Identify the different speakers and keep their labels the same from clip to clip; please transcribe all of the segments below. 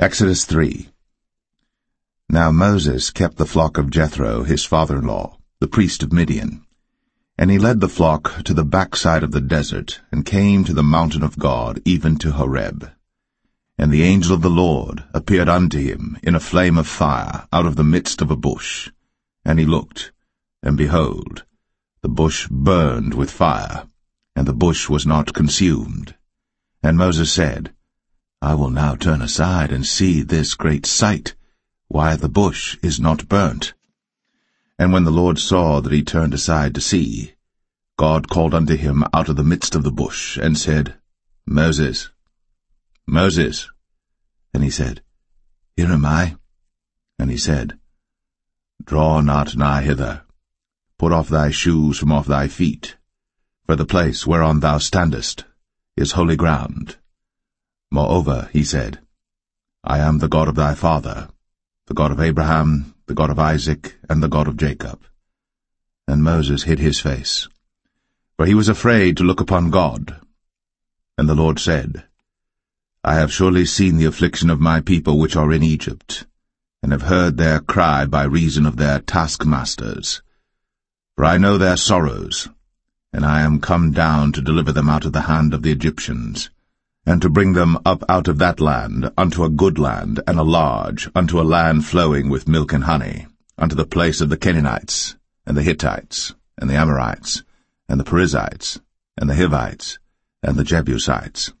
Speaker 1: Exodus 3. Now Moses kept the flock of Jethro, his father-in-law, the priest of Midian. And he led the flock to the backside of the desert, and came to the mountain of God, even to Horeb. And the angel of the Lord appeared unto him in a flame of fire out of the midst of a bush. And he looked, and behold, the bush burned with fire, and the bush was not consumed. And Moses said, I will now turn aside and see this great sight, why the bush is not burnt. And when the Lord saw that he turned aside to see, God called unto him out of the midst of the bush, and said, Moses, Moses. And he said, Here am I. And he said, Draw not nigh hither. Put off thy shoes from off thy feet, for the place whereon thou standest is holy ground. Moreover, he said, I am the God of thy father, the God of Abraham, the God of Isaac, and the God of Jacob. And Moses hid his face, for he was afraid to look upon God. And the Lord said, I have surely seen the affliction of my people which are in Egypt, and have heard their cry by reason of their taskmasters. For I know their sorrows, and I am come down to deliver them out of the hand of the Egyptians, and to bring them up out of that land unto a good land and a large, unto a land flowing with milk and honey, unto the place of the Canaanites, and the Hittites, and the Amorites, and the Perizzites, and the Hivites, and the Jebusites.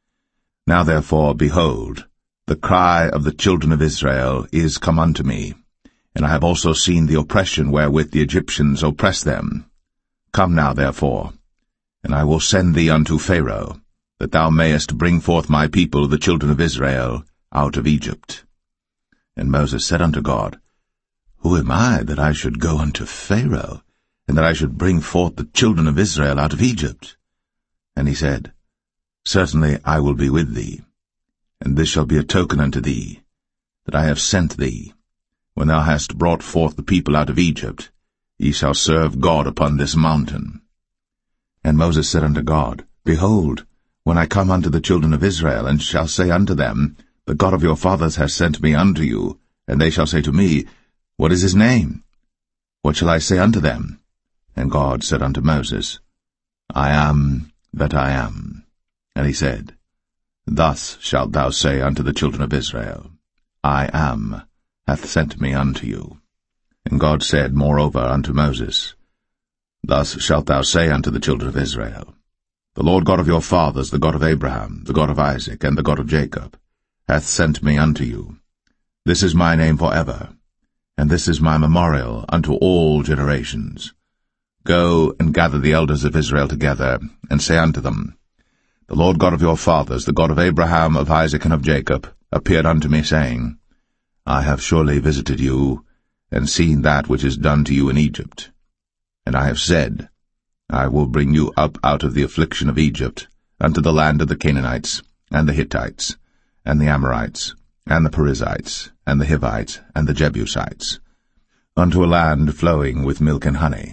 Speaker 1: Now therefore, behold, the cry of the children of Israel is come unto me, and I have also seen the oppression wherewith the Egyptians oppress them. Come now therefore, and I will send thee unto Pharaoh, that thou mayest bring forth my people, the children of Israel, out of Egypt. And Moses said unto God, Who am I, that I should go unto Pharaoh, and that I should bring forth the children of Israel out of Egypt? And he said, Certainly I will be with thee, and this shall be a token unto thee, that I have sent thee. When thou hast brought forth the people out of Egypt, ye shall serve God upon this mountain. And Moses said unto God, Behold, when I come unto the children of Israel, and shall say unto them, The God of your fathers has sent me unto you, and they shall say to me, What is his name? What shall I say unto them? And God said unto Moses, I am that I am. And he said, Thus shalt thou say unto the children of Israel, I am hath sent me unto you. And God said moreover unto Moses, Thus shalt thou say unto the children of Israel, The Lord God of your fathers, the God of Abraham, the God of Isaac, and the God of Jacob, hath sent me unto you. This is my name for ever, and this is my memorial unto all generations. Go and gather the elders of Israel together, and say unto them, The Lord God of your fathers, the God of Abraham, of Isaac, and of Jacob, appeared unto me, saying, I have surely visited you, and seen that which is done to you in Egypt. And I have said, I will bring you up out of the affliction of Egypt, unto the land of the Canaanites, and the Hittites, and the Amorites, and the Perizzites, and the Hivites, and the Jebusites, unto a land flowing with milk and honey.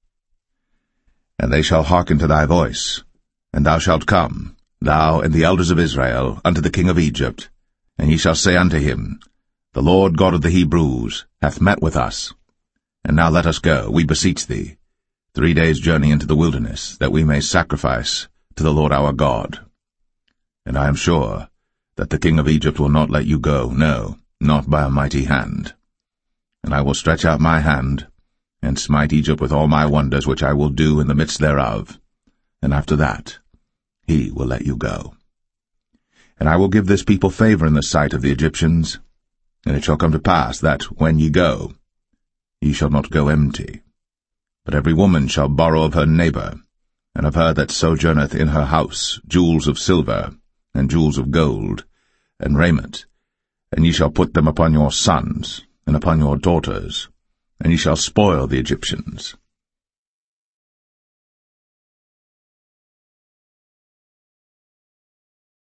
Speaker 1: And they shall hearken to thy voice, and thou shalt come, thou and the elders of Israel, unto the king of Egypt, and ye shall say unto him, The Lord God of the Hebrews hath met with us. And now let us go, we beseech thee, 3 days' journey into the wilderness, that we may sacrifice to the Lord our God. And I am sure that the king of Egypt will not let you go, no, not by a mighty hand. And I will stretch out my hand, and smite Egypt with all my wonders which I will do in the midst thereof, and after that he will let you go. And I will give this people favor in the sight of the Egyptians, and it shall come to pass that, when ye go, ye shall not go empty. But every woman shall borrow of her neighbor, and of her that sojourneth in her house, jewels of silver, and jewels of gold, and raiment, and ye shall put them upon your sons, and upon your daughters, and ye shall spoil the Egyptians.